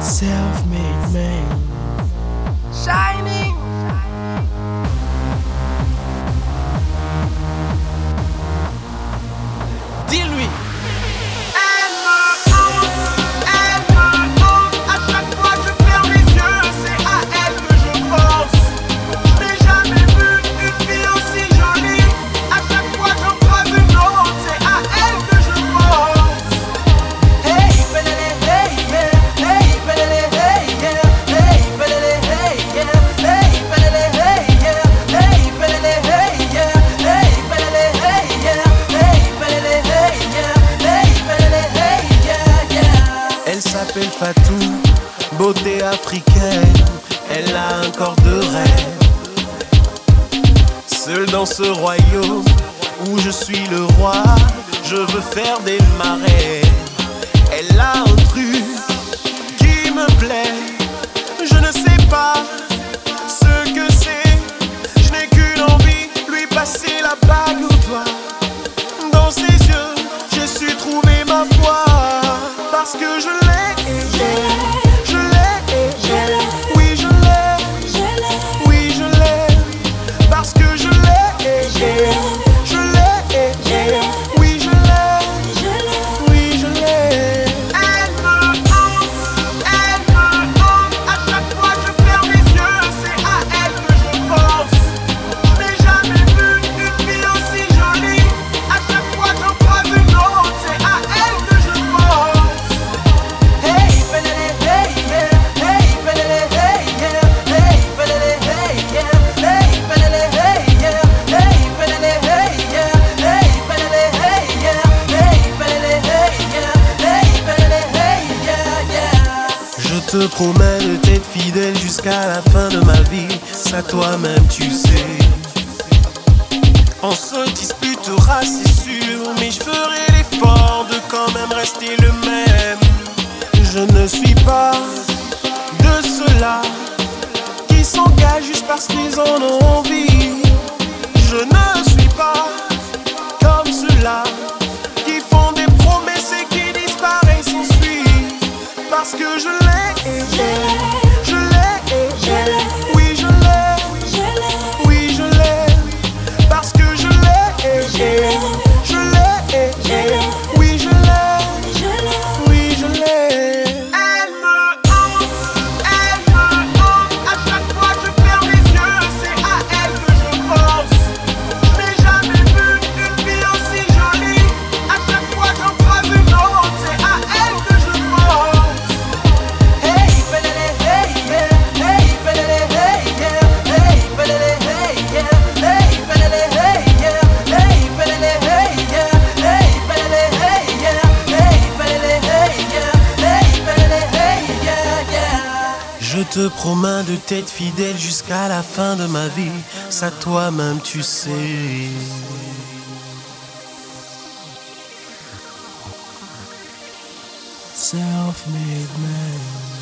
Self-made man. Shining. Dis-lui. Elle s'appelle Fatou, beauté africaine, elle a un corps de reine. Seule dans ce royaume où je suis le roi, je veux faire des marais. Elle a un truc qui me plaît, je ne sais pas ce que c'est. Je n'ai qu'une envie, lui passer la bague au doigt. Dans ses yeux, j'ai su trouver ma voie. Parce que je l'ai, je l'ai, oui je l'ai, oui je l'ai. Parce que je l'ai, je l'ai, oui je l'ai, oui je l'ai. Elle me hante, à chaque fois je ferme les yeux, c'est à elle que je pense. Je n'ai jamais vu une fille aussi jolie, à chaque fois j'en croise une autre, c'est à elle que je pense. Hey, belele, hey, yeah, hey, belele, hey, yeah, hey, belele, hey, yeah, hey, belele, hey, yeah, hey, belele, hey, yeah, hey, belele, hey, yeah, hey, belele, hey, yeah, hey, belele, hey, yeah, yeah. Je te promets de t'être fidèle jusqu'à la fin de ma vie, ça toi-même tu sais. On se disputera c'est sûr, mais je ferai l'effort de quand même rester le même. Je ne suis pas de ceux-là qui s'engagent juste parce qu'ils en ont envie. Je ne suis pas comme ceux-là qui font des promesses et qui disparaissent ensuite. Parce que je l'ai, je l'ai, oui je l'ai, oui je l'ai. Parce que je l'ai, je l'ai, oui je l'ai, oui je l'ai. Elle me hante, à chaque fois je ferme les yeux, c'est à elle que je pense. Je n'ai jamais vu une fille aussi jolie, à chaque fois j'en croise une autre, c'est à elle que je pense. Hey, belele, hey, yeah, hey, belele, hey, yeah, hey, belele, hey, yeah, hey, belele, hey, yeah, hey, belele, hey, yeah, hey, belele, hey, yeah, hey, belele, hey, yeah, hey, belele, hey, yeah, yeah. Je te promets de t'être fidèle jusqu'à la fin de ma vie, ça toi-même tu sais. Self-made man.